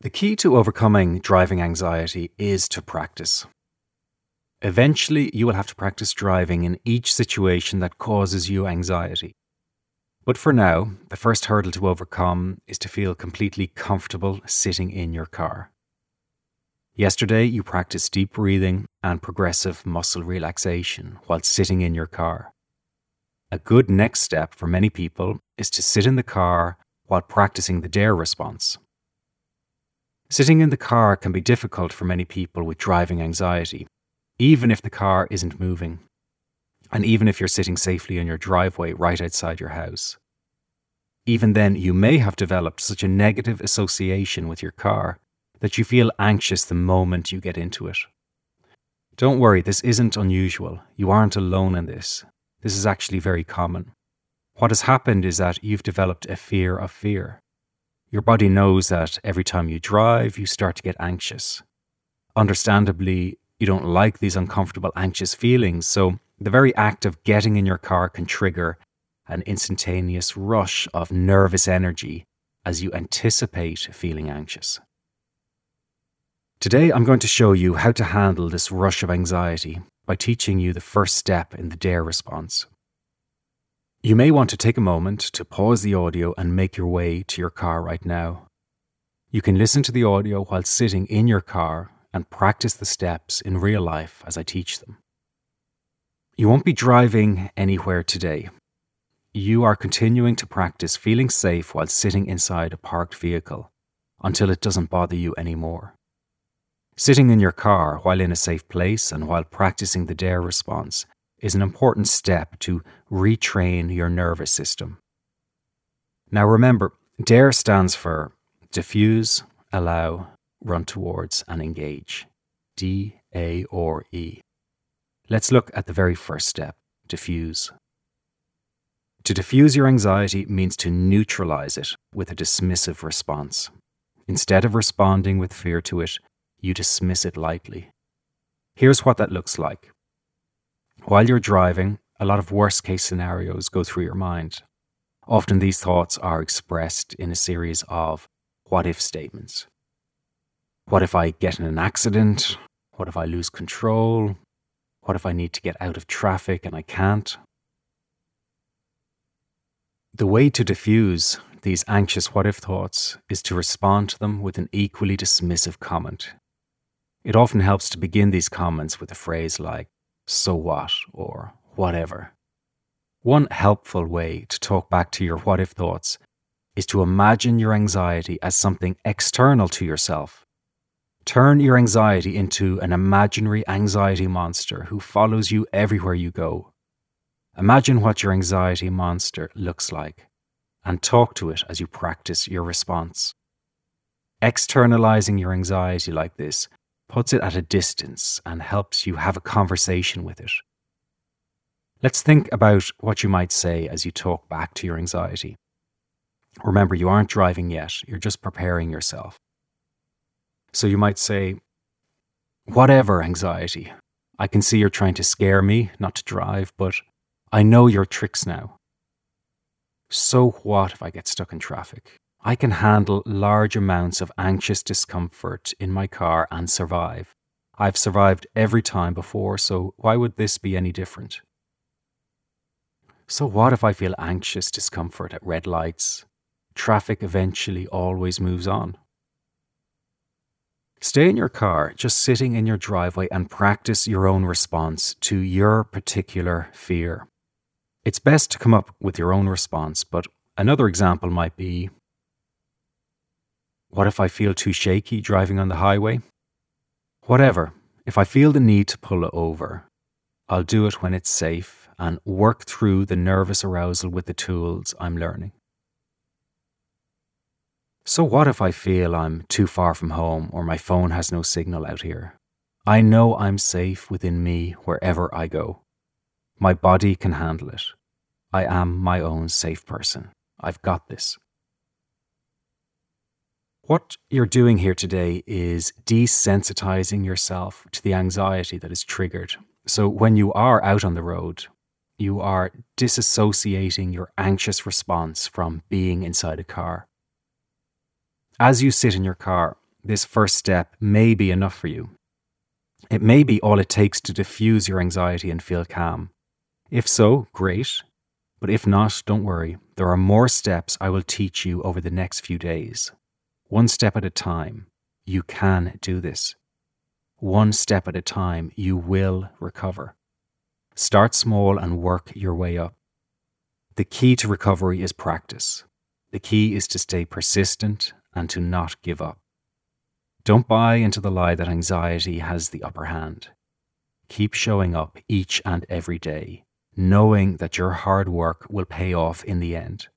The key to overcoming driving anxiety is to practice. Eventually, you will have to practice driving in each situation that causes you anxiety. But for now, the first hurdle to overcome is to feel completely comfortable sitting in your car. Yesterday, you practiced deep breathing and progressive muscle relaxation while sitting in your car. A good next step for many people is to sit in the car while practicing the DARE response. Sitting in the car can be difficult for many people with driving anxiety, even if the car isn't moving, and even if you're sitting safely in your driveway right outside your house. Even then, you may have developed such a negative association with your car that you feel anxious the moment you get into it. Don't worry, this isn't unusual. You aren't alone in this. This is actually very common. What has happened is that you've developed a fear of fear. Your body knows that every time you drive, you start to get anxious. Understandably, you don't like these uncomfortable, anxious feelings, so the very act of getting in your car can trigger an instantaneous rush of nervous energy as you anticipate feeling anxious. Today, I'm going to show you how to handle this rush of anxiety by teaching you the first step in the DARE response. You may want to take a moment to pause the audio and make your way to your car right now. You can listen to the audio while sitting in your car and practice the steps in real life as I teach them. You won't be driving anywhere today. You are continuing to practice feeling safe while sitting inside a parked vehicle until it doesn't bother you anymore. Sitting in your car while in a safe place and while practicing the DARE response is an important step to retrain your nervous system. Now remember, DARE stands for diffuse, allow, run towards, and engage. D-A-R-E. Let's look at the very first step, diffuse. To diffuse your anxiety means to neutralize it with a dismissive response. Instead of responding with fear to it, you dismiss it lightly. Here's what that looks like. While you're driving, a lot of worst-case scenarios go through your mind. Often these thoughts are expressed in a series of what-if statements. What if I get in an accident? What if I lose control? What if I need to get out of traffic and I can't? The way to diffuse these anxious what-if thoughts is to respond to them with an equally dismissive comment. It often helps to begin these comments with a phrase like, "So what?" or "whatever." One helpful way to talk back to your what-if thoughts is to imagine your anxiety as something external to yourself. Turn your anxiety into an imaginary anxiety monster who follows you everywhere you go. Imagine what your anxiety monster looks like and talk to it as you practice your response. Externalizing your anxiety like this puts it at a distance and helps you have a conversation with it. Let's think about what you might say as you talk back to your anxiety. Remember, you aren't driving yet, you're just preparing yourself. So you might say, "Whatever, anxiety. I can see you're trying to scare me not to drive, but I know your tricks now. So what if I get stuck in traffic? I can handle large amounts of anxious discomfort in my car and survive. I've survived every time before, so why would this be any different? So what if I feel anxious discomfort at red lights? Traffic eventually always moves on." Stay in your car, just sitting in your driveway, and practice your own response to your particular fear. It's best to come up with your own response, but another example might be, "What if I feel too shaky driving on the highway? Whatever, if I feel the need to pull over, I'll do it when it's safe and work through the nervous arousal with the tools I'm learning. So what if I feel I'm too far from home or my phone has no signal out here? I know I'm safe within me wherever I go. My body can handle it. I am my own safe person. I've got this." What you're doing here today is desensitizing yourself to the anxiety that is triggered. So when you are out on the road, you are disassociating your anxious response from being inside a car. As you sit in your car, this first step may be enough for you. It may be all it takes to diffuse your anxiety and feel calm. If so, great. But if not, don't worry. There are more steps I will teach you over the next few days. One step at a time. You can do this. One step at a time, you will recover. Start small and work your way up. The key to recovery is practice. The key is to stay persistent and to not give up. Don't buy into the lie that anxiety has the upper hand. Keep showing up each and every day, knowing that your hard work will pay off in the end.